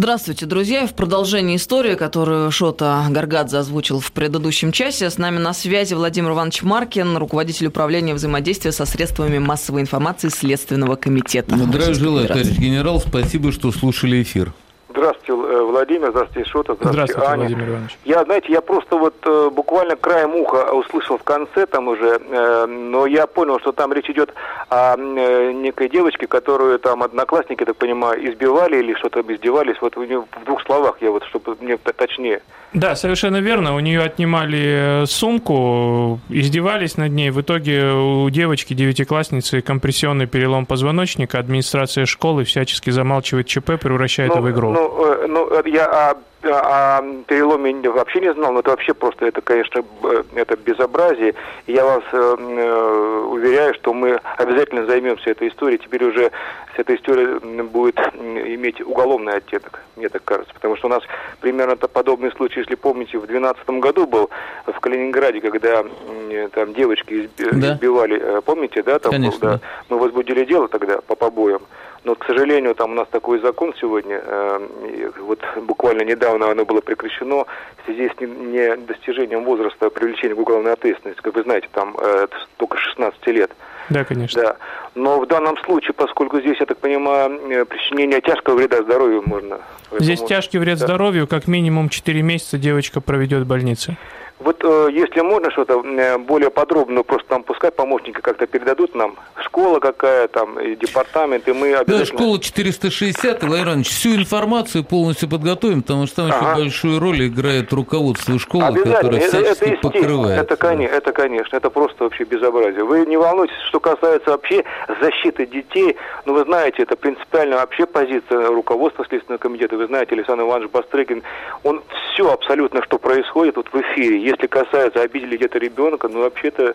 Здравствуйте, друзья. В продолжении истории, которую Шота Гаргадзе озвучил в предыдущем часе, с нами на связи Владимир Иванович Маркин, руководитель управления взаимодействия со средствами массовой информации Следственного комитета. Здравия желаю, товарищ генерал. Спасибо, что слушали эфир. Здравствуйте, Владимир, здравствуйте, Шота, здравствуйте, Аня. Владимир Иванович. Я просто буквально краем уха услышал в конце там уже, но я понял, что там речь идет о некой девочке, которую там одноклассники, так понимаю, избивали или что-то издевались. Вот в двух словах, чтобы мне точнее. Да, совершенно верно. У нее отнимали сумку, издевались над ней. В итоге у девочки, 9-классницы, компрессионный перелом позвоночника. Администрация школы всячески замалчивает ЧП, превращает это в игру. Я о переломе вообще не знал, но это вообще просто, это, конечно, это безобразие. И я вас уверяю, что мы обязательно займемся этой историей. Теперь уже эта история будет иметь уголовный оттенок, мне так кажется. Потому что у нас примерно подобный случай, если помните, в 2012 году был в Калининграде, когда там девочки избивали, помните, да? Там, конечно. Да, мы возбудили дело тогда по побоям. Но, к сожалению, там у нас такой закон сегодня, вот буквально недавно оно было прекращено в связи с недостижением возраста привлечения к уголовной ответственности. Как вы знаете, там только 16 лет. Да, конечно. Да. Но в данном случае, поскольку здесь, я так понимаю, причинение тяжкого вреда здоровью можно... Здесь тяжкий вред здоровью, как минимум 4 месяца девочка проведет в больнице. Вот если можно что-то более подробно, просто там пускай помощники как-то передадут нам, школа какая там, и департамент, и мы обязательно... Да, школа 460, Владимир Иванович, всю информацию полностью подготовим, потому что там очень большую роль играет руководство школы, которое всячески покрывает. Это, конечно, это просто вообще безобразие. Вы не волнуйтесь, что касается вообще защиты детей, но вы знаете, это принципиально вообще позиция руководства Следственного комитета. Вы знаете, Александр Иванович Бастрыкин, он все абсолютно, что происходит вот в эфире, если касается, обидели где-то ребенка, вообще-то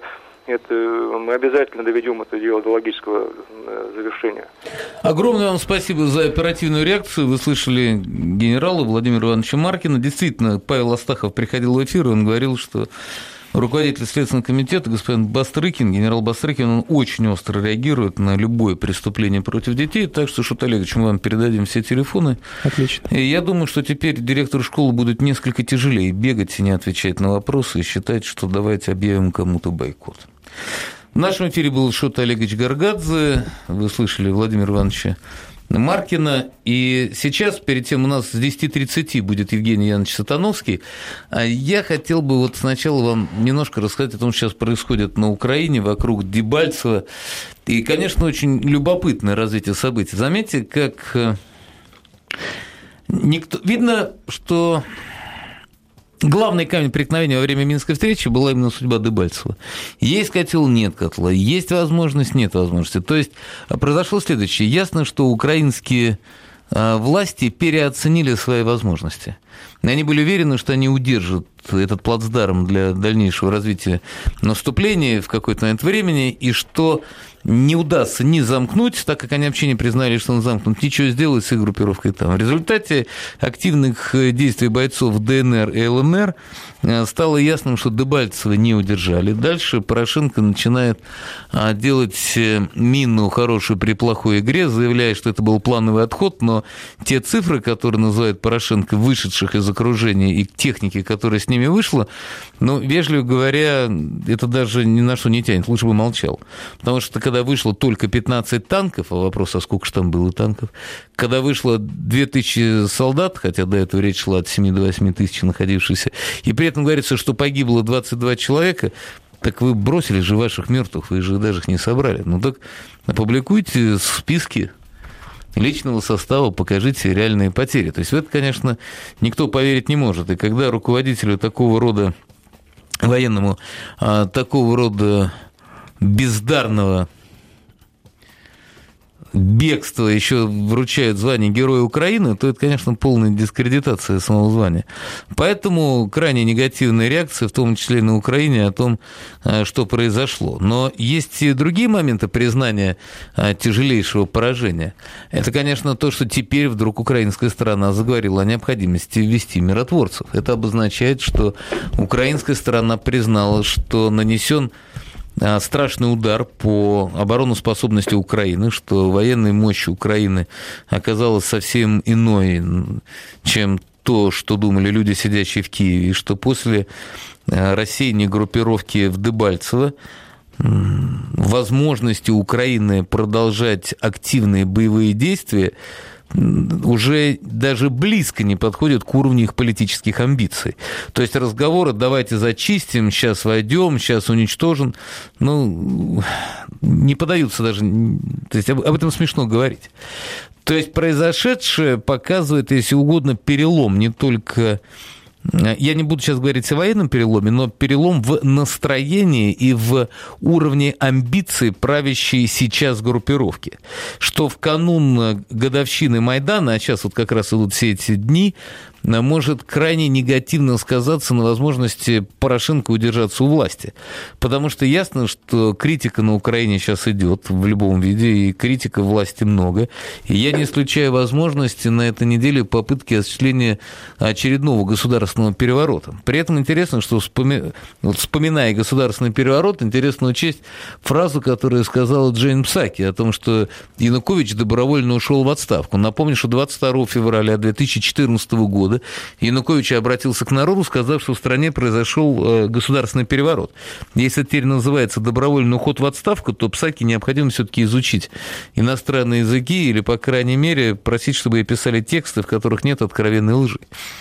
мы обязательно доведем это дело до логического завершения. Огромное вам спасибо за оперативную реакцию. Вы слышали генерала Владимира Ивановича Маркина. Действительно, Павел Астахов приходил в эфир, и он говорил, что руководитель Следственного комитета, господин Бастрыкин, генерал Бастрыкин, он очень остро реагирует на любое преступление против детей, так что, Шот Олегович, мы вам передадим все телефоны. Отлично. И я думаю, что теперь директору школы будет несколько тяжелее бегать и не отвечать на вопросы и считать, что давайте объявим кому-то бойкот. В нашем эфире был Шот Олегович Гаргадзе, вы слышали Владимира Ивановича Маркина, и сейчас, перед тем, у нас с 10:30 будет Евгений Янович Сатановский, а я хотел бы вот сначала вам немножко рассказать о том, что сейчас происходит на Украине, вокруг Дебальцева, и, конечно, очень любопытное развитие событий. Заметьте, как видно, что... Главный камень преткновения во время Минской встречи была именно судьба Дебальцева. Есть котел, нет котла, есть возможность, нет возможности. То есть произошло следующее. Ясно, что украинские власти переоценили свои возможности. Они были уверены, что они удержат этот плацдарм для дальнейшего развития наступления в какой-то момент времени, и что не удастся ни замкнуть, так как они вообще не признали, что он замкнут, ничего сделать с их группировкой там. В результате активных действий бойцов ДНР и ЛНР стало ясным, что Дебальцева не удержали. Дальше Порошенко начинает делать мину хорошую при плохой игре, заявляя, что это был плановый отход, но те цифры, которые называет Порошенко, вышедших из окружения, и техники, которая с ними вышла, вежливо говоря, это даже ни на что не тянет, лучше бы молчал. Потому что когда вышло только 15 танков, а вопрос, а сколько же там было танков, когда вышло 2000 солдат, хотя до этого речь шла от 7 до 8 тысяч находившихся, и при этом говорится, что погибло 22 человека, так вы бросили же ваших мертвых, вы же даже их не собрали. Так опубликуйте списки личного состава, покажите реальные потери. То есть в это, конечно, никто поверить не может. И когда руководителю такого рода, военному, такого рода бездарного бегства еще вручают звание Героя Украины, то это, конечно, полная дискредитация самого звания. Поэтому крайне негативная реакция, в том числе и на Украине, о том, что произошло. Но есть и другие моменты признания тяжелейшего поражения. Это, конечно, то, что теперь вдруг украинская сторона заговорила о необходимости ввести миротворцев. Это обозначает, что украинская сторона признала, что нанесен страшный удар по обороноспособности Украины, что военная мощь Украины оказалась совсем иной, чем то, что думали люди, сидящие в Киеве, и что после рассеяния группировки в Дебальцево возможности Украины продолжать активные боевые действия уже даже близко не подходят к уровню их политических амбиций. То есть разговоры «давайте зачистим», «сейчас войдем», «сейчас уничтожим», не поддаются даже... То есть об этом смешно говорить. То есть произошедшее показывает, если угодно, перелом не только... Я не буду сейчас говорить о военном переломе, но перелом в настроении и в уровне амбиций правящей сейчас группировки. Что в канун годовщины Майдана, а сейчас вот как раз идут все эти дни, может крайне негативно сказаться на возможности Порошенко удержаться у власти. Потому что ясно, что критика на Украине сейчас идет в любом виде, и критика власти много. И я не исключаю возможности на этой неделе попытки осуществления очередного государственного переворота. При этом интересно, что, вспоминая государственный переворот, интересно учесть фразу, которую сказала Джейн Псаки о том, что Янукович добровольно ушел в отставку. Напомню, что 22 февраля 2014 года Янукович обратился к народу, сказав, что в стране произошел государственный переворот. Если теперь называется добровольный уход в отставку, то Псаки необходимо все-таки изучить иностранные языки или, по крайней мере, просить, чтобы ей писали тексты, в которых нет откровенной лжи.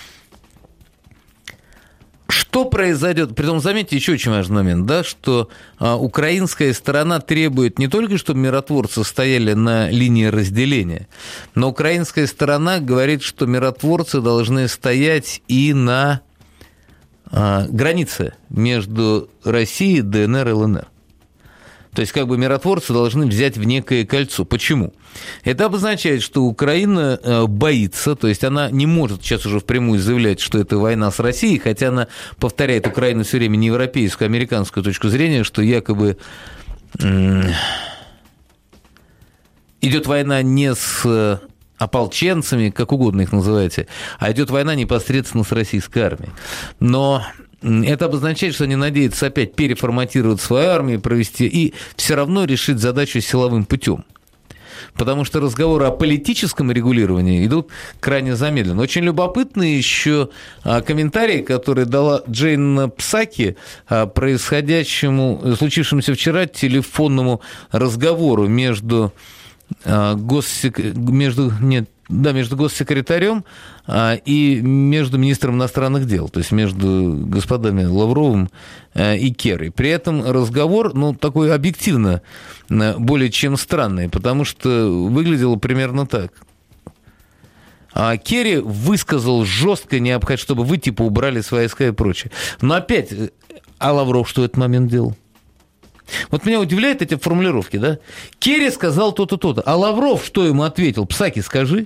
Что произойдет? Притом, заметьте, еще очень важный момент, да, что украинская сторона требует не только, чтобы миротворцы стояли на линии разделения, но украинская сторона говорит, что миротворцы должны стоять и на границе между Россией, ДНР и ЛНР. То есть, как бы миротворцы должны взять в некое кольцо. Почему? Это обозначает, что Украина боится, то есть она не может сейчас уже впрямую заявлять, что это война с Россией, хотя она повторяет Украину все время не европейскую, а американскую точку зрения, что якобы идет война не с ополченцами, как угодно их называете, а идет война непосредственно с российской армией. Но это обозначает, что они надеются опять переформатировать свою армию, провести и все равно решить задачу силовым путем. Потому что разговоры о политическом регулировании идут крайне замедленно. Очень любопытны еще комментарии, которые дала Джейн Псаки происходящему, случившемуся вчера телефонному разговору между госсекретарем и между министром иностранных дел, то есть между господами Лавровым и Керри. При этом разговор, такой объективно более чем странный, потому что выглядело примерно так. Керри высказал жестко необходимость, чтобы вы убрали свои войска и прочее. Но опять, а Лавров что в этот момент делал? Вот меня удивляют эти формулировки, да? Керри сказал то-то, то-то. А Лавров что ему ответил? Псаки, скажи.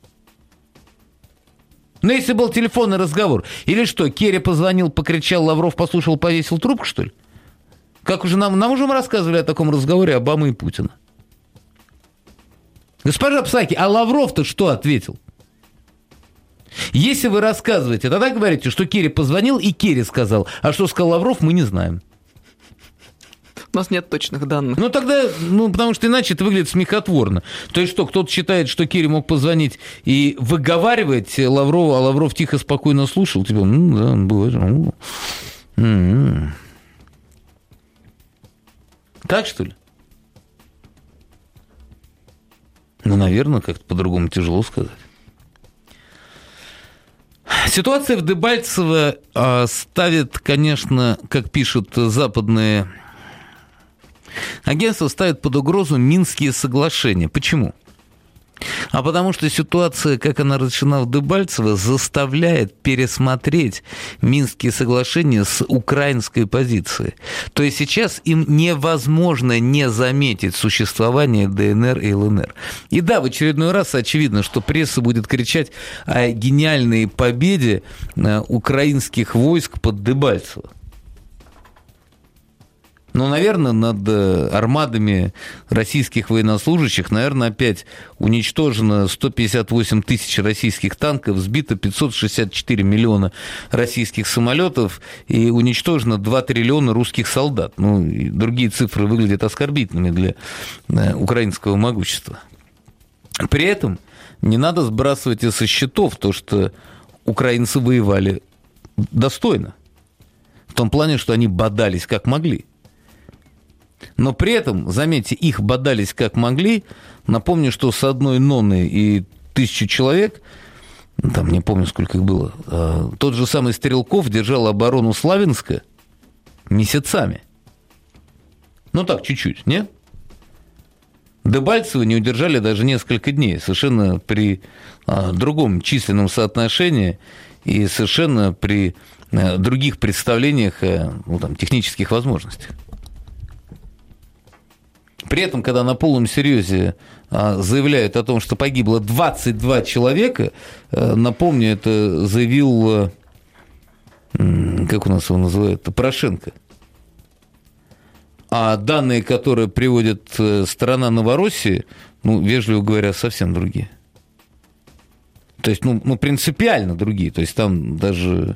Если был телефонный разговор. Или что, Керри позвонил, покричал, Лавров послушал, повесил трубку, что ли? Как уже нам уже рассказывали о таком разговоре Обамы и Путина. Госпожа Псаки, а Лавров-то что ответил? Если вы рассказываете, тогда говорите, что Керри позвонил и Керри сказал. А что сказал Лавров, мы не знаем. У нас нет точных данных. Тогда, потому что иначе это выглядит смехотворно. То есть что, кто-то считает, что Керри мог позвонить и выговаривать Лаврову, а Лавров тихо, спокойно слушал, да, бывает. Так, что ли? Наверное, как-то по-другому тяжело сказать. Ситуация в Дебальцево ставит, конечно, как пишут западные агентства, ставит под угрозу Минские соглашения. Почему? А потому что ситуация, как она разрешена в Дебальцево, заставляет пересмотреть Минские соглашения с украинской позиции. То есть сейчас им невозможно не заметить существование ДНР и ЛНР. И да, в очередной раз очевидно, что пресса будет кричать о гениальной победе украинских войск под Дебальцево. Но, наверное, над армадами российских военнослужащих, наверное, опять уничтожено 158 тысяч российских танков, сбито 564 миллиона российских самолетов и уничтожено 2 триллиона русских солдат. Ну, и другие цифры выглядят оскорбительными для украинского могущества. При этом не надо сбрасывать со счетов то, что украинцы воевали достойно. В том плане, что они бодались как могли. Но при этом, заметьте, их бодались как могли. Напомню, что с одной Ноны и 1000 человек, там не помню, сколько их было, тот же самый Стрелков держал оборону Славянска месяцами. Ну так, чуть-чуть, нет? Дебальцево не удержали даже несколько дней, совершенно при другом численном соотношении и совершенно при других представлениях о технических возможностях. При этом, когда на полном серьезе заявляют о том, что погибло 22 человека, напомню, это заявил, как у нас его называют, Порошенко. А данные, которые приводит сторона Новороссии, вежливо говоря, совсем другие. То есть, принципиально другие. То есть, там даже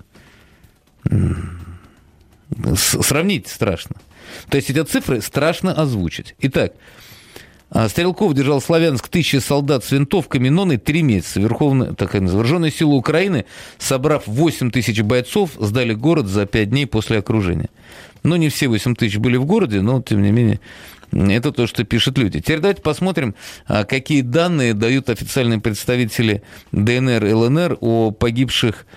сравнить страшно. То есть, эти цифры страшно озвучить. Итак, Стрелков держал Славянск 1000 солдат с винтовками Ноны 3 месяца. Вооруженные силы Украины, собрав 8 тысяч бойцов, сдали город за 5 дней после окружения. Не все 8 тысяч были в городе, но, тем не менее, это то, что пишут люди. Теперь давайте посмотрим, какие данные дают официальные представители ДНР и ЛНР о погибших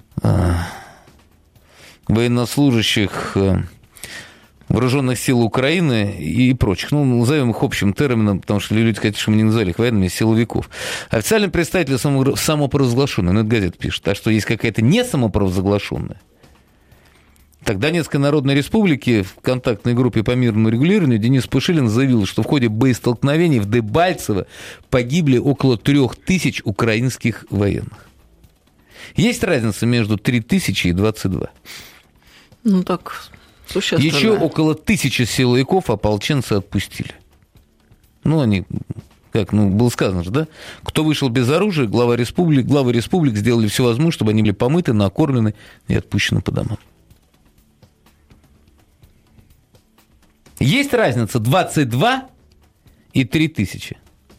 военнослужащих вооруженных сил Украины и прочих. Назовем их общим термином, потому что люди хотят, чтобы мы не называли их военными, силовиков. Официальный представитель самопровозглашенный, это газета пишет, а что есть какая-то не самопровозглашенная. Так, Донецкой Народной Республики в контактной группе по мирному регулированию Денис Пушилин заявил, что в ходе боестолкновений в Дебальцево погибли около 3000 украинских военных. Есть разница между 3000 и 22? Так, существенно. Еще около 1000 силовиков ополченцы отпустили. Они, было сказано же, да? Кто вышел без оружия, главы республик сделали все возможное, чтобы они были помыты, накормлены и отпущены по домам. Есть разница 22 и 3000.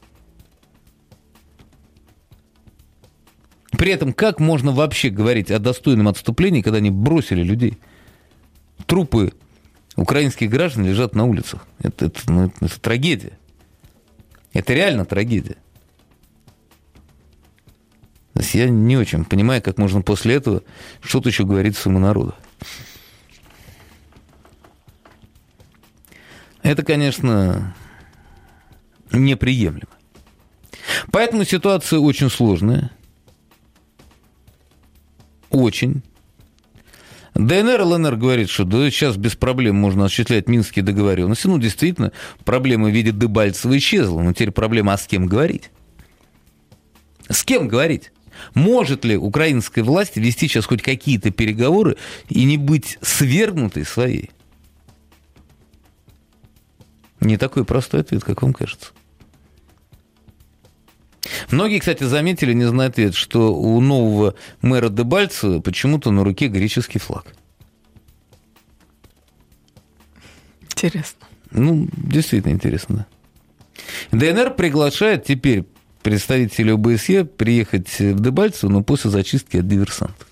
При этом как можно вообще говорить о достойном отступлении, когда они бросили людей? Трупы украинских граждан лежат на улицах. Это трагедия. Это реально трагедия. То есть я не очень понимаю, как можно после этого что-то еще говорить своему народу. Это, конечно, неприемлемо. Поэтому ситуация очень сложная. Очень. ДНР и ЛНР говорит, что сейчас без проблем можно осуществлять минские договоренности. Действительно, проблема в виде Дебальцева исчезла. Но теперь проблема, а с кем говорить? С кем говорить? Может ли украинская власть вести сейчас хоть какие-то переговоры и не быть свергнутой своей? Не такой простой ответ, как вам кажется. Многие, кстати, заметили, не зная ответ, что у нового мэра Дебальцева почему-то на руке греческий флаг. Интересно. Действительно интересно, да. ДНР приглашает теперь представителей ОБСЕ приехать в Дебальцево, но после зачистки от диверсантов.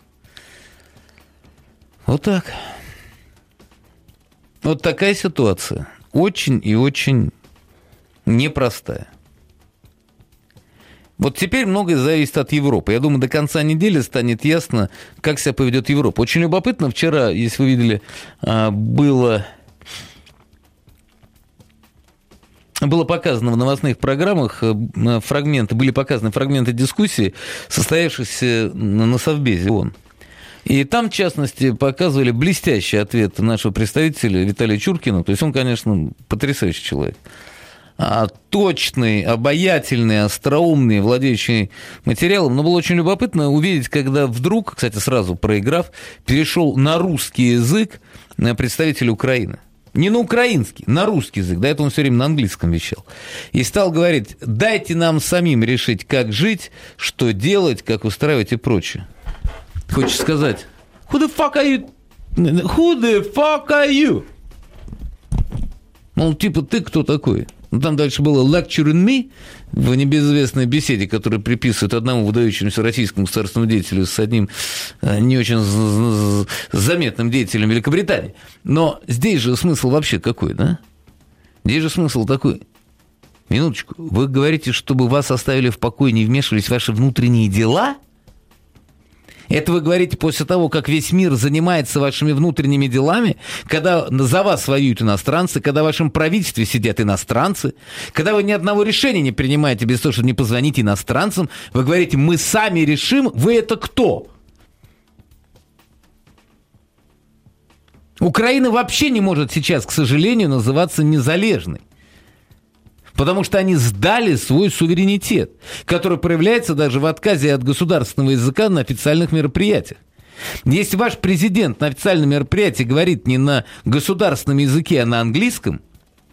Вот так. Вот такая ситуация. Очень и очень непростая. Вот теперь многое зависит от Европы. Я думаю, до конца недели станет ясно, как себя поведет Европа. Очень любопытно. Вчера, если вы видели, было показано в новостных программах были показаны фрагменты дискуссии, состоявшихся на Совбезе ООН. И там, в частности, показывали блестящий ответ нашего представителя Виталия Чуркина. То есть он, конечно, потрясающий человек. Точный, обаятельный, остроумный, владеющий материалом. Но было очень любопытно увидеть, когда вдруг, кстати, сразу проиграв, перешел на русский язык представитель Украины. Не на украинский, на русский язык. До этого он все время на английском вещал. И стал говорить: дайте нам самим решить, как жить, что делать, как устраивать и прочее. Хочешь сказать: who the fuck are you? Who the fuck are you? Ну, типа, ты кто такой? Ну, там дальше было lecturing me в небезызвестной беседе, которую приписывают одному выдающемуся российскому государственному деятелю с одним не очень заметным деятелем Великобритании. Но здесь же смысл вообще какой, да? Здесь же смысл такой. Минуточку. Вы говорите, чтобы вас оставили в покое, не вмешивались в ваши внутренние дела? Это вы говорите после того, как весь мир занимается вашими внутренними делами, когда за вас воюют иностранцы, когда в вашем правительстве сидят иностранцы, когда вы ни одного решения не принимаете без того, чтобы не позвонить иностранцам, вы говорите: мы сами решим, вы это кто? Украина вообще не может сейчас, к сожалению, называться незалежной. Потому что они сдали свой суверенитет, который проявляется даже в отказе от государственного языка на официальных мероприятиях. Если ваш президент на официальном мероприятии говорит не на государственном языке, а на английском,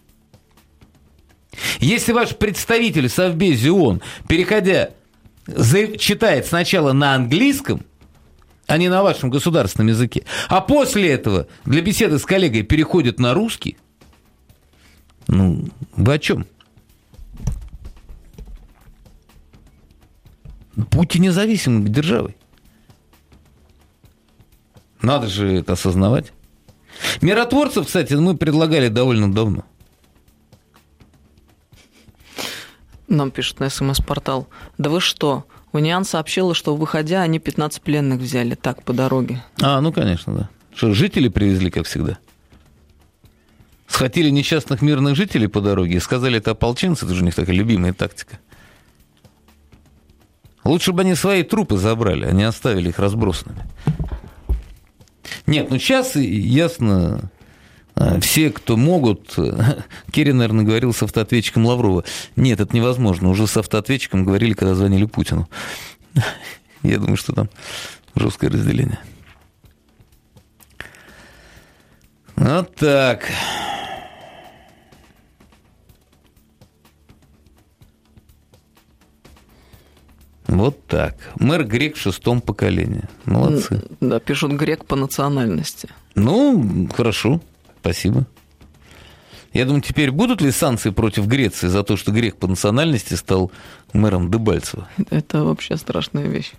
если ваш представитель в Совбезе ООН, переходя, читает сначала на английском, а не на вашем государственном языке, а после этого для беседы с коллегой переходит на русский, ну, вы о чем? Будьте независимой державой. Надо же это осознавать. Миротворцев, кстати, мы предлагали довольно давно. Нам пишут на СМС-портал: да вы что? Униан сообщила, что выходя, они 15 пленных взяли так, по дороге. Ну, конечно, да. Что, жители привезли, как всегда? Схватили несчастных мирных жителей по дороге и сказали: это ополченцы, это же у них такая любимая тактика. Лучше бы они свои трупы забрали, а не оставили их разбросанными. Нет, сейчас ясно, все, кто могут... Керри, наверное, говорил с автоответчиком Лаврова. Нет, это невозможно. Уже с автоответчиком говорили, когда звонили Путину. Я думаю, что там жесткое разделение. Вот так. Вот так. Мэр грек в 6-м поколении. Молодцы. Да, пишут грек по национальности. Ну, хорошо. Спасибо. Я думаю, теперь будут ли санкции против Греции за то, что грек по национальности стал мэром Дебальцево? Это вообще страшная вещь.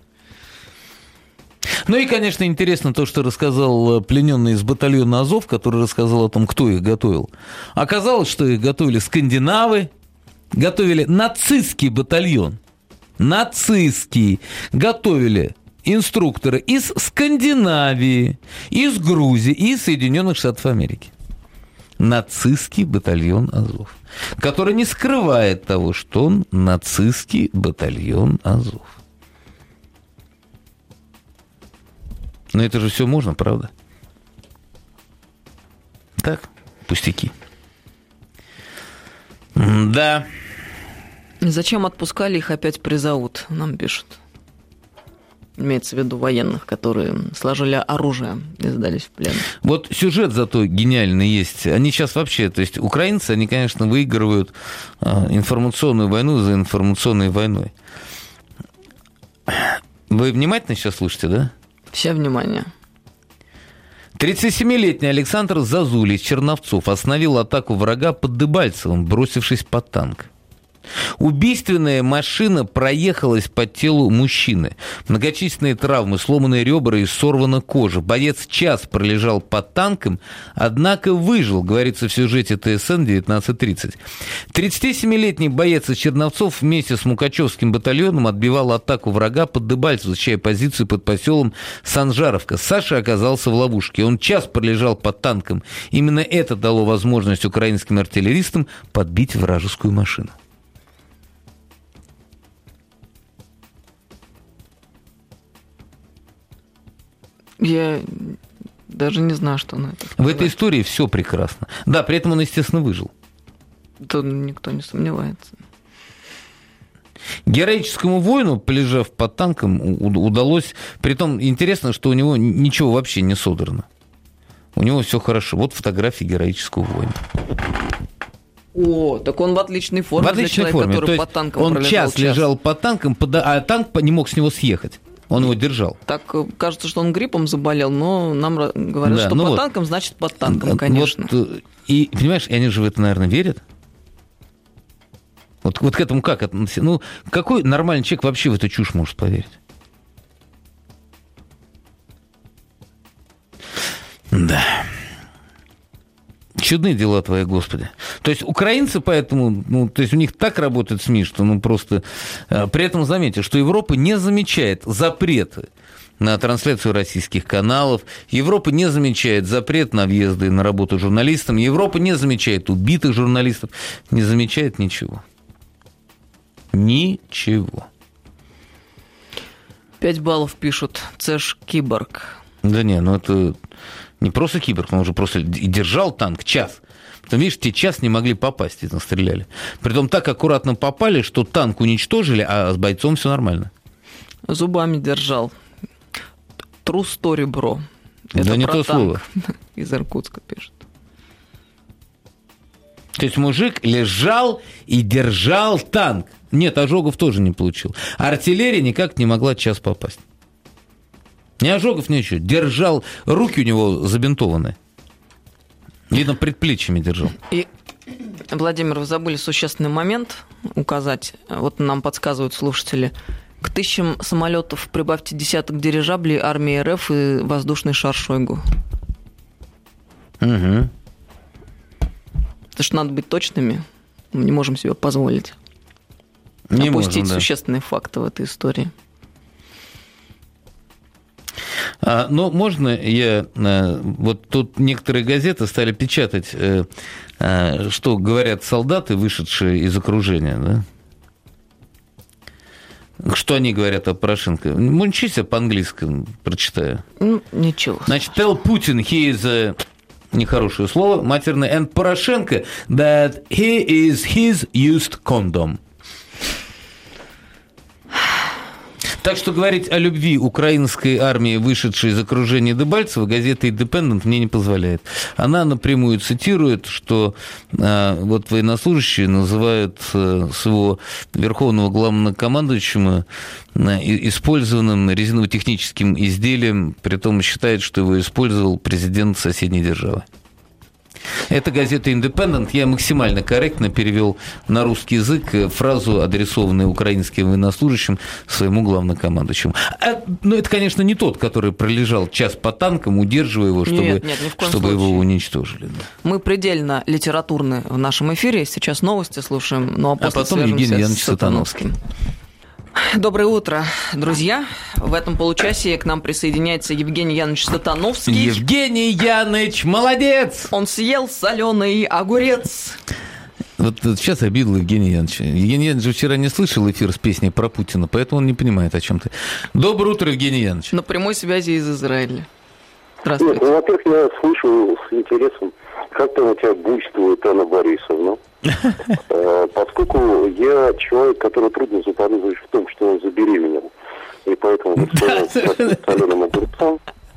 Ну и, конечно, интересно то, что рассказал плененный из батальона Азов, который рассказал о том, кто их готовил. Оказалось, что их готовили скандинавы, готовили нацистский батальон. Нацистский. Готовили инструкторы из Скандинавии, из Грузии и из Соединенных Штатов Америки. Нацистский батальон Азов, который не скрывает того, что он нацистский батальон Азов. Но это же все можно, правда? Так, пустяки. Да. Зачем отпускали, их опять призовут, нам пишут. Имеется в виду военных, которые сложили оружие и сдались в плен. Вот сюжет зато гениальный есть. Они сейчас вообще, то есть украинцы, они, конечно, выигрывают информационную войну за информационной войной. Вы внимательно сейчас слушаете, да? Все внимание. 37-летний Александр Зазуль из Черновцов остановил атаку врага под Дебальцевым, бросившись под танк. Убийственная машина проехалась по телу мужчины. Многочисленные травмы, сломанные ребра и сорвана кожа. Боец час пролежал под танком, однако выжил, говорится в сюжете ТСН 19:30. 37-летний боец из Черновцов вместе с Мукачевским батальоном отбивал атаку врага под Дебальцево, защищая позицию под поселом Санжаровка. Саша оказался в ловушке. Он час пролежал под танком. Именно это дало возможность украинским артиллеристам подбить вражескую машину. Я даже не знаю, что на это сказать. В этой истории все прекрасно. Да, при этом он, естественно, выжил. Тут никто не сомневается. Героическому воину, полежав под танком, удалось... Притом интересно, что у него ничего вообще не содрано. у него все хорошо. Вот фотографии героического воина. О, так он в отличной форме. В отличной форме. Который под танком он час лежал под танком, а танк не мог с него съехать. Он его держал. Так кажется, что он гриппом заболел, но нам говорят, что под танком, значит под танком, конечно. Вот, и, понимаешь, они же в это, наверное, верят. Вот к этому как относиться? Ну, какой нормальный человек вообще в эту чушь может поверить? Да. Чудные дела твои, Господи. То есть украинцы поэтому, то есть у них так работает СМИ, что просто... При этом заметьте, что Европа не замечает запреты на трансляцию российских каналов, Европа не замечает запрет на въезды и на работу журналистам, Европа не замечает убитых журналистов, не замечает ничего. Ничего. 5 баллов пишут. Цеш Киборг. Да не, это... Не просто киборг, он уже просто и держал танк час. Потом, видишь, те час не могли попасть, и настреляли. Притом так аккуратно попали, что танк уничтожили, а с бойцом все нормально. Зубами держал. True story, бро. Это не то слово. Из Иркутска пишет. То есть мужик лежал и держал танк. Нет, ожогов тоже не получил. Артиллерия никак не могла час попасть. Ни ожогов, ничего. Держал, руки у него забинтованы. Видно, предплечьями держал. И, Владимир, вы забыли существенный момент указать. Вот нам подсказывают слушатели. К 1000 самолетов прибавьте десяток дирижаблей армии РФ и воздушный шар Шойгу. Угу. Потому что надо быть точными. Мы не можем себе позволить опустить существенные факты в этой истории. Но можно я... Вот тут некоторые газеты стали печатать, что говорят солдаты, вышедшие из окружения, да? Что они говорят о Порошенко? Мучись по-английски, прочитаю. Ничего. Значит, tell Putin he is... Нехорошее слово, матерное. And Порошенко that he is his used condom. Так что говорить о любви украинской армии, вышедшей из окружения Дебальцева, газета «Индепендент» мне не позволяет. Она напрямую цитирует, что вот военнослужащие называют своего верховного главнокомандующего использованным резиново-техническим изделием, при том считает, что его использовал президент соседней державы. Это газета «Индепендент». Я максимально корректно перевел на русский язык фразу, адресованную украинским военнослужащим своему главнокомандующему. Но это, конечно, не тот, который пролежал час по танкам, удерживая его, чтобы его уничтожили. Да. Мы предельно литературны в нашем эфире. Сейчас новости слушаем, ну а после потом Евгений Янович Сатановский. Доброе утро, друзья. В этом получасе к нам присоединяется Евгений Янович Сатановский. Евгений Яныч, молодец! Он съел соленый огурец. Вот сейчас обидел Евгения Яновича. Евгений Янович вчера не слышал эфир с песней про Путина, поэтому он не понимает, о чем ты. Доброе утро, Евгений Янович. На прямой связи из Израиля. Здравствуйте. Нет, во-первых, я слышу с интересом, как там у тебя буйствует Анна Борисовна. Поскольку я человек, который трудно заподозрить в том, что он забеременел, и поэтому воспринимает соленым огурцом,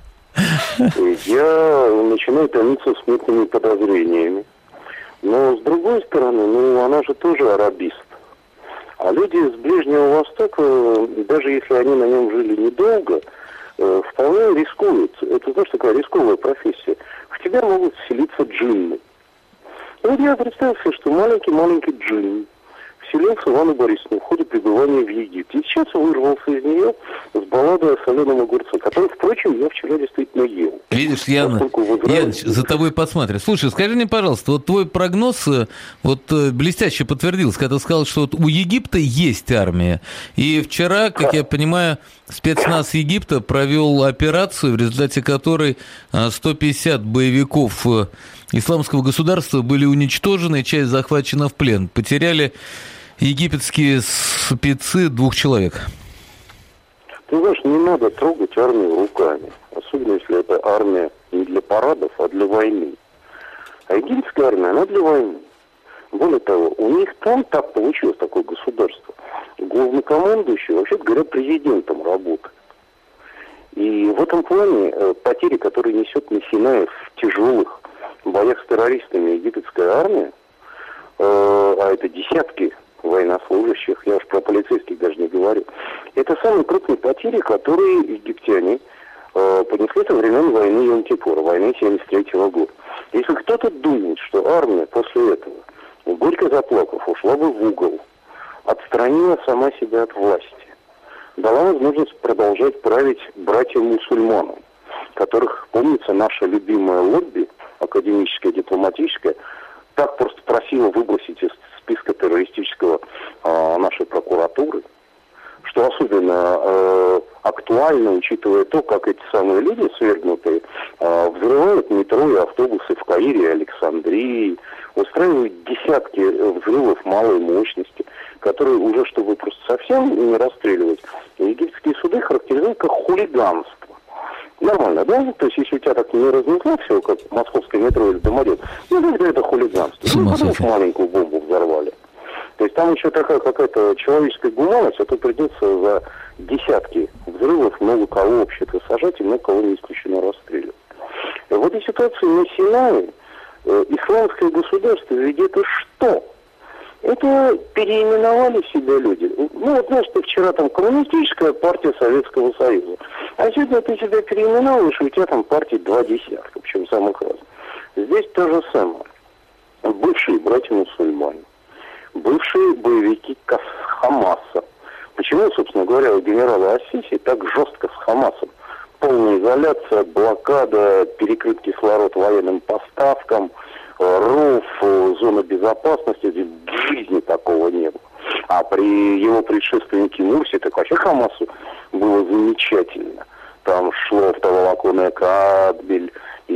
я начинаю томиться смутными подозрениями. Но, с другой стороны, она же тоже арабист. А люди с Ближнего Востока, даже если они на нем жили недолго, вполне рискуют. Это, знаешь, такая рисковая профессия. В тебя могут вселиться джинны. Вот я представил себе, что маленький джин вселился в Анну Борисовну в ходе пребывания в Египте. И сейчас вырвался из нее с балладой о соленом огурце, который, впрочем, я вчера действительно ел. Видишь, Яныч, за тобой подсматриваю. Слушай, скажи мне, пожалуйста, вот твой прогноз блестяще подтвердился, когда ты сказал, что вот у Египта есть армия. И вчера, как я понимаю, спецназ Египта провел операцию, в результате которой 150 боевиков Исламского государства были уничтожены, часть захвачена в плен. Потеряли египетские спецы 2 человек. Ты знаешь, не надо трогать армию руками. Особенно, если это армия не для парадов, а для войны. А египетская армия, она для войны. Более того, у них там так получилось, такое государство. Главнокомандующий, вообще говоря, президентом работает. И в этом плане потери, которые несет на Синае в тяжелых боях с террористами египетская армия, а это десятки военнослужащих, я уж про полицейских даже не говорю, это самые крупные потери, которые египтяне понесли со времен войны Йом-Кипура, войны 1973 года. Если кто-то думает, что армия после этого, горько заплакав, ушла бы в угол, отстранила сама себя от власти, дала возможность продолжать править братьям-мусульманам, которых, помнится, наша любимая лобби, академическая, дипломатическая, так просто просила выбросить из списка террористического нашей прокуратуры, что особенно актуально, учитывая то, как эти самые люди, свергнутые, взрывают метро и автобусы в Каире и Александрии, устраивают десятки взрывов малой мощности, которые уже, чтобы просто совсем не расстреливать, египетские суды характеризуют как хулиганство. Нормально, да? То есть, если у тебя так не разнесло все, как московское метро или Домодедово, тогда это хулиганство. Ну, потому что маленькую бомбу взорвали. То есть, там еще такая какая-то человеческая гуманность, а то придется за десятки взрывов много кого вообще-то сажать и много кого не исключено расстреливать. И в этой ситуации на Синае исламское государство ведь это что? Это переименовали себя люди. Ну, вот знаешь, ты вчера там коммунистическая партия Советского Союза, а сегодня ты себя переименовываешь, и у тебя там партий 2 десятка, причем самых разных. Здесь то же самое. Бывшие братья-мусульмане, бывшие боевики Хамаса. Почему, собственно говоря, у генерала Ассиси так жестко с Хамасом? Полная изоляция, блокада, перекрыт кислород военным поставкам, РОВ, зона безопасности, в жизни такого не было. А при его предшественнике Мурси, так вообще Хамасу было замечательно. Там шло автоволоконное кабель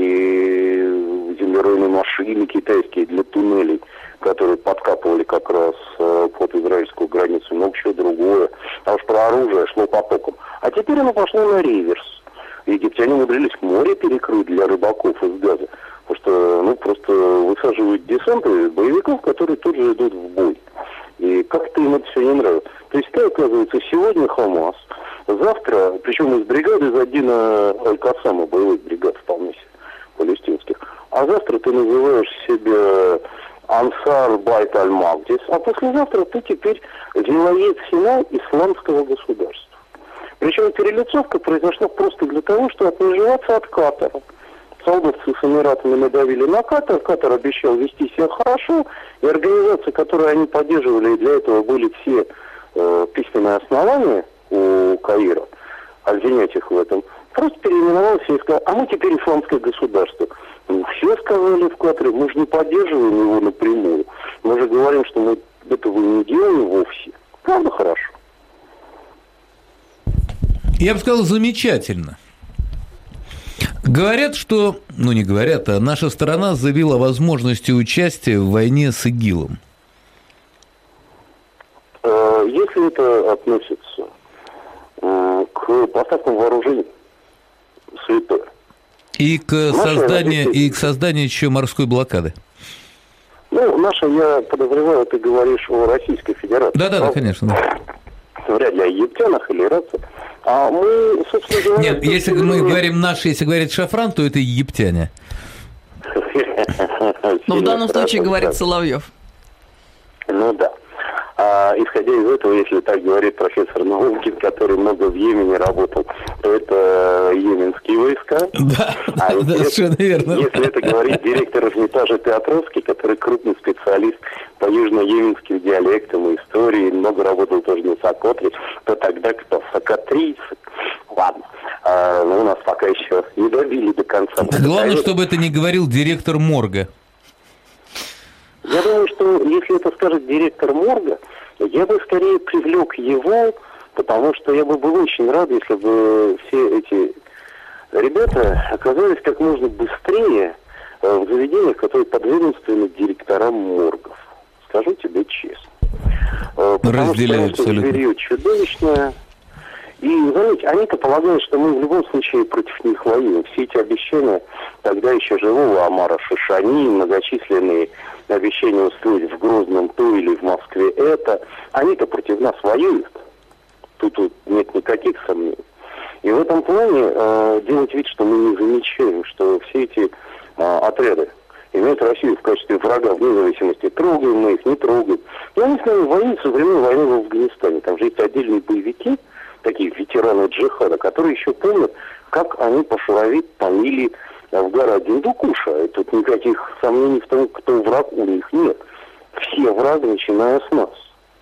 и землеройные машины китайские для туннелей, которые подкапывали как раз под израильскую границу, много чего другое. А уж про оружие шло потоком. А теперь оно пошло на реверс. Египтяне умудрились море перекрыть для рыбаков из Газа. Потому что, ну, просто высаживают десанты боевиков, которые тут же идут в бой. И как-то им это все не нравится. То есть ты, оказывается, сегодня Хамас, завтра, причем из бригады, из Аддина Аль-Кассама, боевых бригад вполне себе, палестинских, а завтра ты называешь себя Ансар Байт Аль-Магдис, а послезавтра ты теперь вилает Синай исламского государства. Причем перелицовка произошла просто для того, чтобы отмежеваться от Катара. Саудовцы с Эмиратами надавили на Катар, Катар обещал вести себя хорошо, и организации, которые они поддерживали, и для этого были все письменные основания у Каира, обвинять их в этом, просто переименовался и сказал, а мы теперь исламское государство. Ну, все сказали в Катаре, мы же не поддерживаем его напрямую, мы же говорим, что мы этого не делаем вовсе. Правда хорошо? Я бы сказал, замечательно. Говорят, что, ну не говорят, а наша сторона заявила о возможности участия в войне с ИГИЛом. Если это относится к поставкам вооружений, святое. И к созданию еще морской блокады. Ну, наша, я подозреваю, ты говоришь о Российской Федерации. Да, конечно. Да. Вряд ли о египтянах или иракцах. А мы, собственно говоря... Нет, если мы говорим наши, если говорит Шафран, то это египтяне. Но в данном случае говорит Соловьев. Ну да. Исходя из этого, если так говорит профессор науки, который много в Йемене работал, то это йеменские войска. Да, совершенно верно. Если это говорит директор Эрмитажа Петровский, который крупный специалист по южно-йеменским диалектам и истории, много работал тоже на Сокотре, то тогда кто? Сокотрийцы. Ладно. Но у нас пока еще не добили до конца. Главное, чтобы это не говорил директор морга. Я думаю, что если это скажет директор морга, я бы скорее привлек его, потому что я бы был очень рад, если бы все эти ребята оказались как можно быстрее в заведениях, которые подведомственны директорам моргов. Скажу тебе честно. Разделяю абсолютно. Зверье чудовищное. И, знаете, они-то полагают, что мы в любом случае против них воюем. Все эти обещания тогда еще живого Омара Шишани, многочисленные обещания устроить в Грозном то или в Москве это, они-то против нас воюют. Тут нет никаких сомнений. И в этом плане делать вид, что мы не замечаем, что все эти отряды имеют Россию в качестве врага вне зависимости, трогаем мы их, не трогаем. И они с нами воюют со времен войны в Афганистане. Там же есть отдельные боевики, такие ветераны джихада, которые еще помнят, как они по шарове томили в городе Индукуша. И тут никаких сомнений в том, кто враг, у них нет. Все враги, начиная с нас.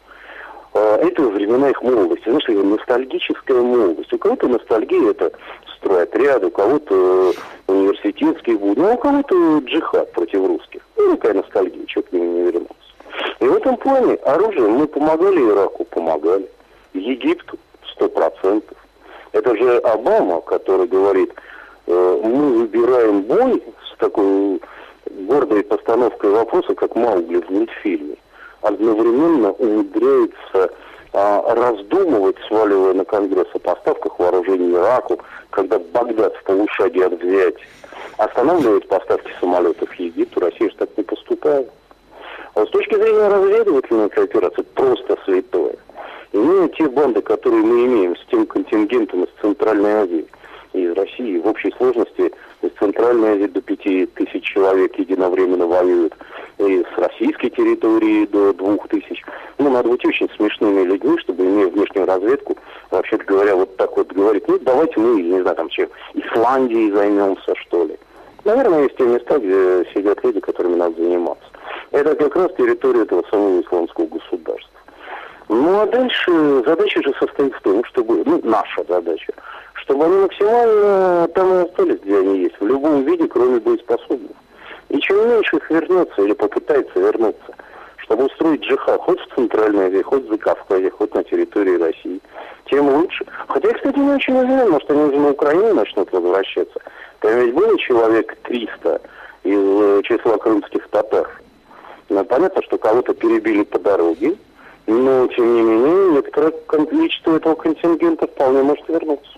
Это времена их молодости. Знаешь, ностальгическая молодость. У кого-то ностальгия — это стройотряд, у кого-то университетские будни, а у кого-то джихад против русских. Ну, такая ностальгия, что к ним не вернуться. И в этом плане оружием мы помогали Ираку, помогали. Египту 100%. Это же Обама, который говорит, мы выбираем бой с такой гордой постановкой вопроса, как Маугли в мультфильме. Одновременно умудряется раздумывать, сваливая на Конгресс о поставках вооружений Ираку, когда Багдад в полушаге от взятия. Останавливает поставки самолетов Египту, Россия же так не поступает. А с точки зрения разведывательной кооперации просто святое. Имея те банды, которые мы имеем с тем контингентом из Центральной Азии и из России, в общей сложности из Центральной Азии до 5000 человек единовременно воюют, и с российской территории до 2000. Ну, надо быть очень смешными людьми, чтобы, имея внешнюю разведку, вообще-то говоря, вот так вот говорить, ну, давайте мы, не знаю, там, чем, Исландией займемся, что ли. Наверное, есть те места, где сидят люди, которыми надо заниматься. Это как раз территория этого самого исламского государства. Ну, а дальше задача же состоит в том, чтобы, ну, наша задача, чтобы они максимально там и остались, где они есть, в любом виде, кроме боеспособных. И чем меньше их вернется или попытается вернуться, чтобы устроить джихад хоть в Центральной Азии, хоть в Закавказье, хоть на территории России, тем лучше. Хотя, кстати, не очень уверен, может, они уже на Украину начнут возвращаться. Там ведь было человек 300 из числа крымских татар. Но понятно, что кого-то перебили по дороге, но, тем не менее, некоторое количество этого контингента вполне может вернуться.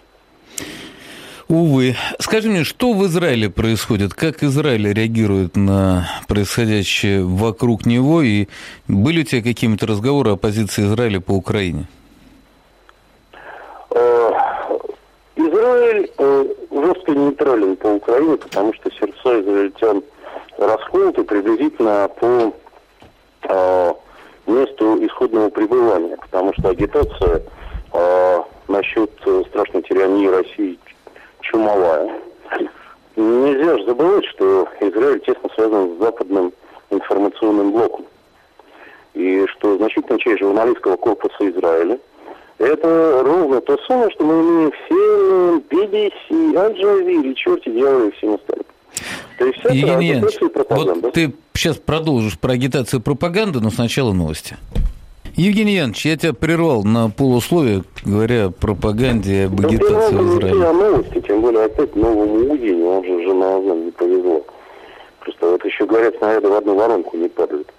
Увы. Скажи мне, что в Израиле происходит? Как Израиль реагирует на происходящее вокруг него? И были у тебя какие-то разговоры о позиции Израиля по Украине? Израиль жестко нейтрален по Украине, потому что сердца израильтян расколоты приблизительно по месту исходного пребывания. Потому что агитация насчет страшной тирании России чумовая. Нельзя же забывать, что Израиль тесно связан с западным информационным блоком. И что значительная часть журналистского корпуса Израиля — это ровно то самое, что мы имеем в CNN, BBC, Аль-Джазире, черти дьяволы и всем остальным. То есть вся агитация и пропаганда. Вот ты сейчас продолжишь про агитацию и пропаганду, но сначала новости. Евгений Янович, я тебя прервал на полусловие, говоря о пропаганде и об агитации в Израиле. О новости, тем более опять новому Удине, он же жена не повезло. Просто вот еще говорят, снаряды в одну воронку не падают.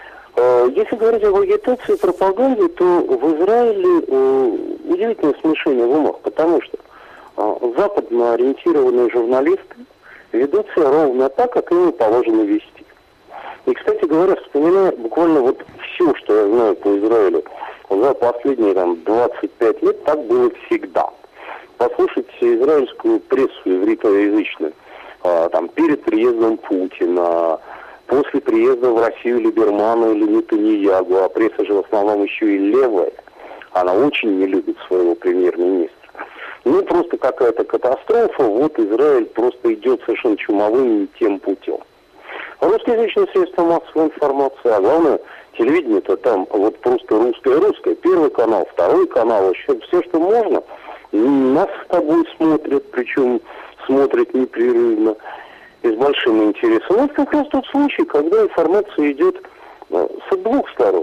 Если говорить об агитации и пропаганде, то в Израиле удивительное смешение в умах, потому что западно ориентированные журналисты ведут себя ровно так, как им положено вести. И, кстати говоря, вспоминая буквально вот все, что я знаю по Израилю за последние 25 лет, так было всегда. Послушайте израильскую прессу ивритоязычную, перед приездом Путина, после приезда в Россию Либермана или Нетаньягу, а пресса же в основном еще и левая, она очень не любит своего премьер-министра. Ну, просто какая-то катастрофа, вот Израиль просто идет совершенно чумовым не тем путем. Русскоязычные средства массовой информации, а главное, телевидение-то там вот просто русское. Первый канал, второй канал, вообще все, что можно. Нас с тобой смотрят, причем смотрят непрерывно и с большим интересом. Это как раз тот случай, когда информация идет с двух сторон.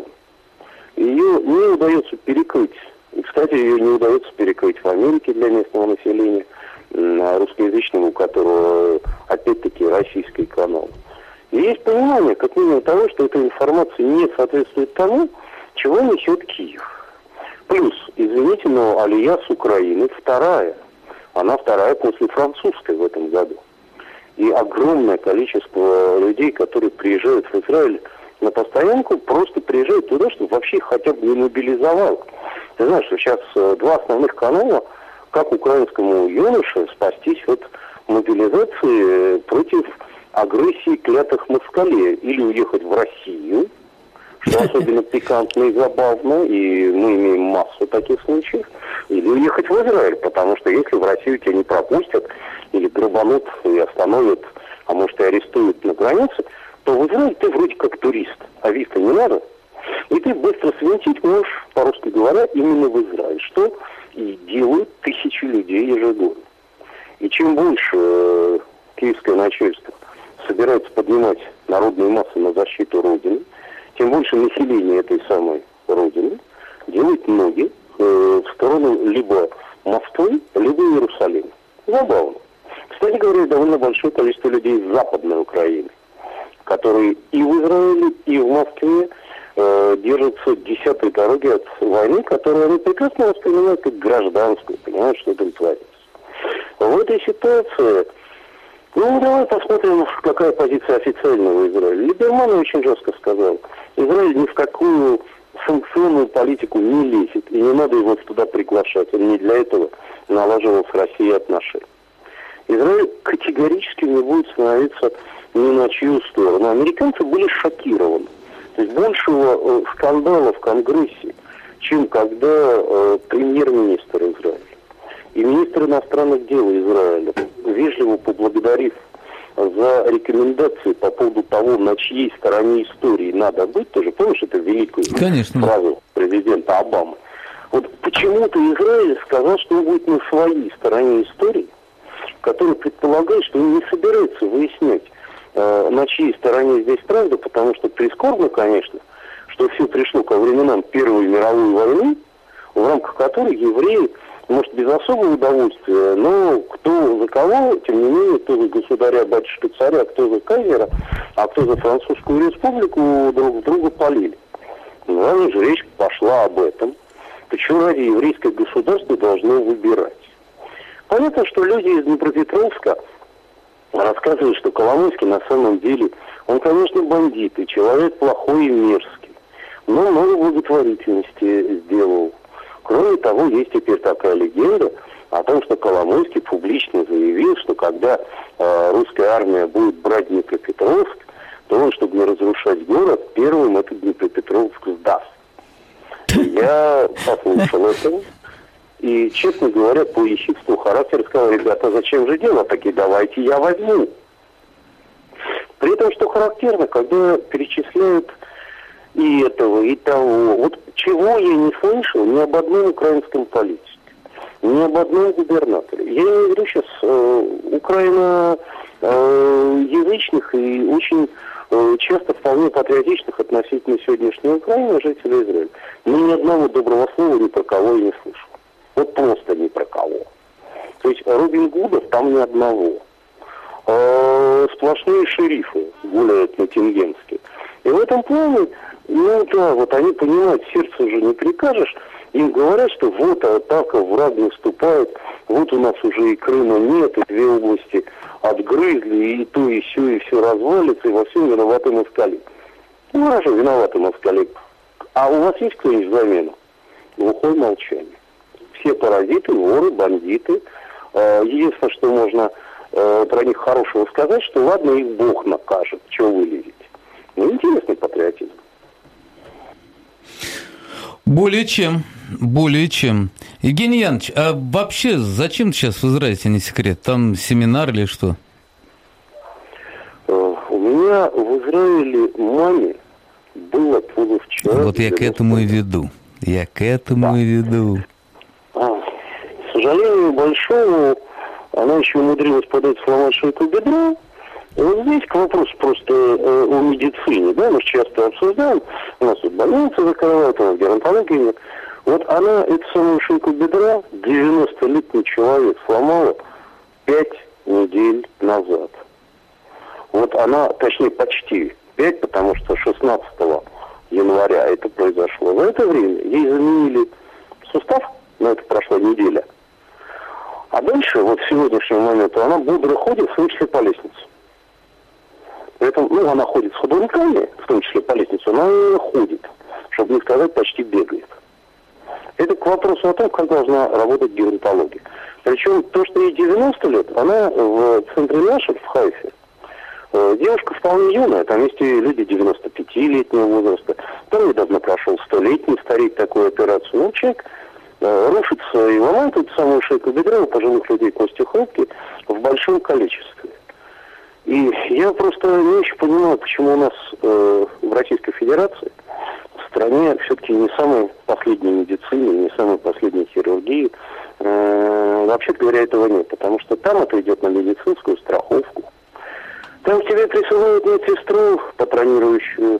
Ее не удается перекрыть. И, кстати, ее не удается перекрыть в Америке для местного населения, русскоязычному, у которого, опять-таки, российский канал. И есть понимание, как минимум, того, что эта информация не соответствует тому, чего несет Киев. Плюс, извините, но алия с Украины вторая. Она вторая после французской в этом году. И огромное количество людей, которые приезжают в Израиль на постоянку, просто приезжают туда, чтобы вообще хотя бы не мобилизовал. Ты знаешь, что сейчас два основных канала, как украинскому юноше спастись от мобилизации против агрессии клятых москалей, или уехать в Россию, что особенно пикантно и забавно, и мы имеем массу таких случаев, или уехать в Израиль, потому что если в Россию тебя не пропустят, или грабанут и остановят, а может и арестуют на границе, то в Израиль ты вроде как турист, а виз-то не надо. И ты быстро свинтить можешь, по-русски говоря, именно в Израиль, что и делают тысячи людей ежегодно. И чем больше киевское начальство собирается поднимать народные массы на защиту Родины, тем больше население этой самой Родины делает ноги в сторону либо Москвы, либо Иерусалима. Забавно. Кстати говоря, довольно большое количество людей из Западной Украины, которые и в Израиле, и в Москве держатся десятой дороги от войны, которую они прекрасно воспринимают как гражданскую, понимают, что там творится. В этой ситуации, давай посмотрим, какая позиция официального Израиля. Либерман очень жестко сказал, Израиль ни в какую санкционную политику не лезет, и не надо его туда приглашать. Он не для этого налаживал с Россией отношения. Израиль категорически не будет становиться ни на чью сторону. Американцы были шокированы. То есть большего скандала в Конгрессе, чем когда премьер-министр Израиля и министр иностранных дел Израиля, вежливо поблагодарив за рекомендации по поводу того, на чьей стороне истории надо быть, ты же помнишь эту великую фразу президента Обамы, вот почему-то Израиль сказал, что он будет на своей стороне истории, который предполагает, что он не собирается выяснять, на чьей стороне здесь правда, потому что прискорбно, конечно, что все пришло ко временам Первой мировой войны, в рамках которой евреи, может, без особого удовольствия, но кто за кого, тем не менее, кто за государя, батюшка царя, кто за кайзера, а кто за Французскую республику, друг в друга полили. Главное же, речь пошла об этом. Почему ради еврейское государство должно выбирать? Понятно, что люди из Днепропетровска рассказывают, что Коломойский на самом деле, он, конечно, бандит и человек плохой и мерзкий, но много благотворительности сделал. Кроме того, есть теперь такая легенда о том, что Коломойский публично заявил, что когда русская армия будет брать Днепропетровск, то он, чтобы не разрушать город, первым этот Днепропетровск сдаст. Я послушал этого. И, честно говоря, по ехидству характера сказал, ребята, зачем же дело? Таки давайте я возьму. При этом, что характерно, когда перечисляют и этого, и того, вот чего я не слышал ни об одном украинском политике, ни об одном губернаторе. Я не говорю сейчас украиноязычных и очень часто вполне патриотичных относительно сегодняшней Украины жителей Израиля. Но ни одного доброго слова ни про кого я не слышал. Вот просто ни про кого. То есть Робин Гудов там ни одного. Сплошные шерифы гуляют на Тингенске. И в этом плане, вот они понимают, сердцу уже не прикажешь. Им говорят, что вот атака, враг наступает, вот у нас уже и Крыма нет, и две области отгрызли, и то, и сё, и все развалится, и во всем виноваты москали. Ну, а что виноваты москали? А у вас есть кто-нибудь взамен? Глухое молчание. Все паразиты, воры, бандиты. Единственное, что можно про них хорошего сказать, что ладно, их Бог накажет, чего вы лезете. Ну, интересный патриотизм. Более чем. Евгений Янович, а вообще зачем ты сейчас в Израиле, если не секрет? Там семинар или что? У меня в Израиле маме было позавчера. Вот я к этому и веду. К сожалению большому, она еще умудрилась подать сломать шейку бедра. И вот здесь к вопросу просто о медицине, да, мы же часто обсуждаем, у нас тут больницы закрывают, у нас геронтологии нет. Вот она эту самую шейку бедра, 90-летний человек, сломала 5 недель назад. Вот она, точнее почти 5, потому что 16 января это произошло. За это время ей заменили сустав, но это прошла неделя. А дальше, вот с сегодняшнего момента, она бодро ходит, в том числе по лестнице. Поэтому, она ходит с ходунками, в том числе по лестнице, она ходит, чтобы не сказать, почти бегает. Это к вопросу о том, как должна работать геронтология. Причем то, что ей 90 лет, она в центре наших, в Хайфе, девушка вполне юная, там есть и люди 95-летнего возраста, там недавно прошел 100-летний старик такую операцию. Ну, человек рушится и ломает эту самую шейку бедра у пожилых людей, кости хрупкие, в большом количестве. И я просто не очень понимаю, почему у нас в Российской Федерации, в стране все-таки не самой последней медицины, не самой последней хирургии, вообще говоря, этого нет. Потому что там это идет на медицинскую страховку. Там к тебе присылают медсестру, патронирующую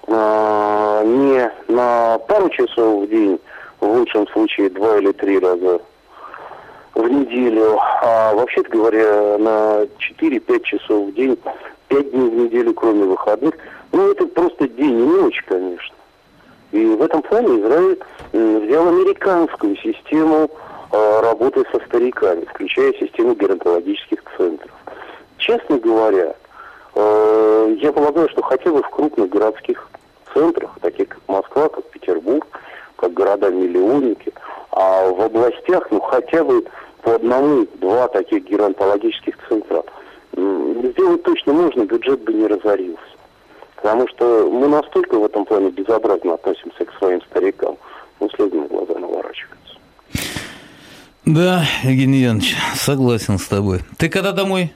не на пару часов в день, в лучшем случае 2 или 3 раза в неделю, а вообще-то говоря, на 4-5 часов в день, 5 дней в неделю, кроме выходных. Ну, это просто день и ночь, конечно. И в этом плане Израиль взял американскую систему работы со стариками, включая систему геронтологических центров. Честно говоря, я полагаю, что хотя бы в крупных городских центрах, таких как Москва, как Петербург, как города-миллионники, а в областях, ну, хотя бы по 1-2 таких геронтологических центра сделать точно можно, бюджет бы не разорился. Потому что мы настолько в этом плане безобразно относимся к своим старикам, ну, слезы на глаза наворачиваются. Да, Евгений Янович, согласен с тобой. Ты когда домой?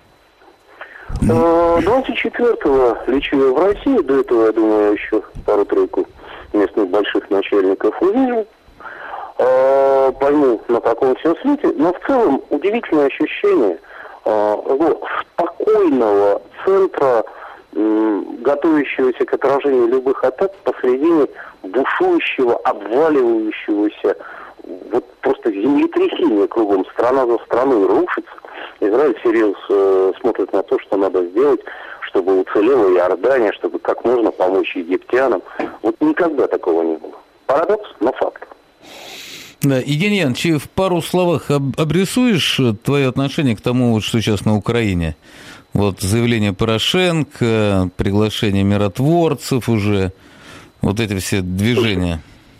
24-го лечу я в Россию, до этого, я думаю, я еще пару-тройку местных больших начальников увижу. Пойму, на каком всем свете, но в целом удивительное ощущение спокойного центра, готовящегося к отражению любых атак посредине бушующего, обваливающегося, вот просто землетрясение кругом, страна за страной рушится. Израиль всерьез смотрит на то, что надо сделать, чтобы уцелела Иордания, чтобы как можно помочь египтянам. Вот никогда такого не было. Парадокс, но факт. Да, Евгений Янович, в пару словах обрисуешь твое отношение к тому, вот, что сейчас на Украине? Вот заявление Порошенко, приглашение миротворцев уже, вот эти все движения.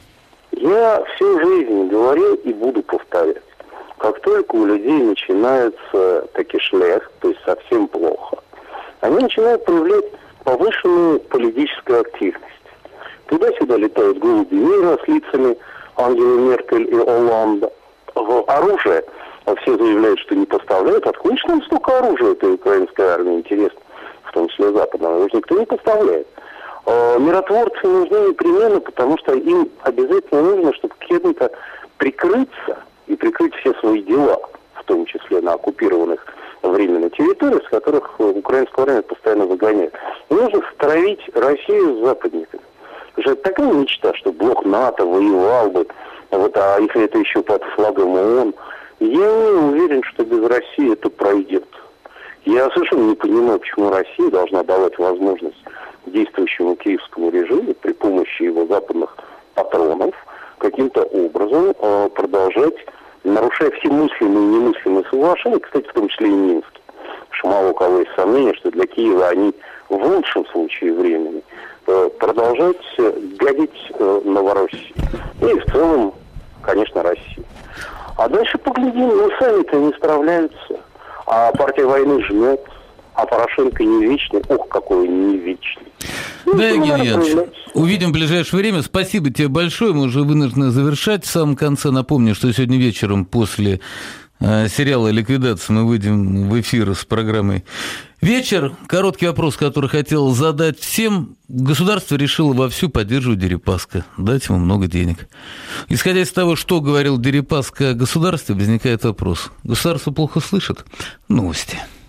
Я всю жизнь говорил и буду повторять. Как только у людей начинается таки шлях, то есть совсем плохо, они начинают проявлять повышенную политическую активность. Туда-сюда летают голуби мира с лицами Ангелы Меркель и Олланда. Оружие все заявляют, что не поставляют. Откуда же там столько оружия этой украинской армии, интересно, в том числе западного? Его же никто не поставляет. Миротворцы нужны непременно, потому что им обязательно нужно, чтобы кем-то прикрыться и прикрыть все свои дела, в том числе на оккупированных временно территориях, с которых украинская армия постоянно выгоняет. И нужно стравить Россию с западниками. Это же такая мечта, что блок НАТО воевал бы, вот, а если это еще под флагом ООН, я не уверен, что без России это пройдет. Я совершенно не понимаю, почему Россия должна давать возможность действующему киевскому режиму при помощи его западных патронов каким-то образом продолжать, нарушая все мыслимые и немыслимые соглашения, кстати, в том числе и Минске. Потому что мало у кого есть сомнения, что для Киева они в лучшем случае времени продолжать гадить Новороссию. И в целом, конечно, Россию. А дальше поглядим, ну сами-то не справляются. А партия войны жмет, а Порошенко не вечный. Ох, какой он не вечный. Да, Евгений Янович, увидим в ближайшее время. Спасибо тебе большое. Мы уже вынуждены завершать. В самом конце напомню, что сегодня вечером после сериала «Ликвидация» мы выйдем в эфир с программой «Вечер». Короткий вопрос, который хотел задать всем. Государство решило вовсю поддерживать Дерипаска, дать ему много денег. Исходя из того, что говорил Дерипаска о государстве, возникает вопрос. Государство плохо слышит? Новости.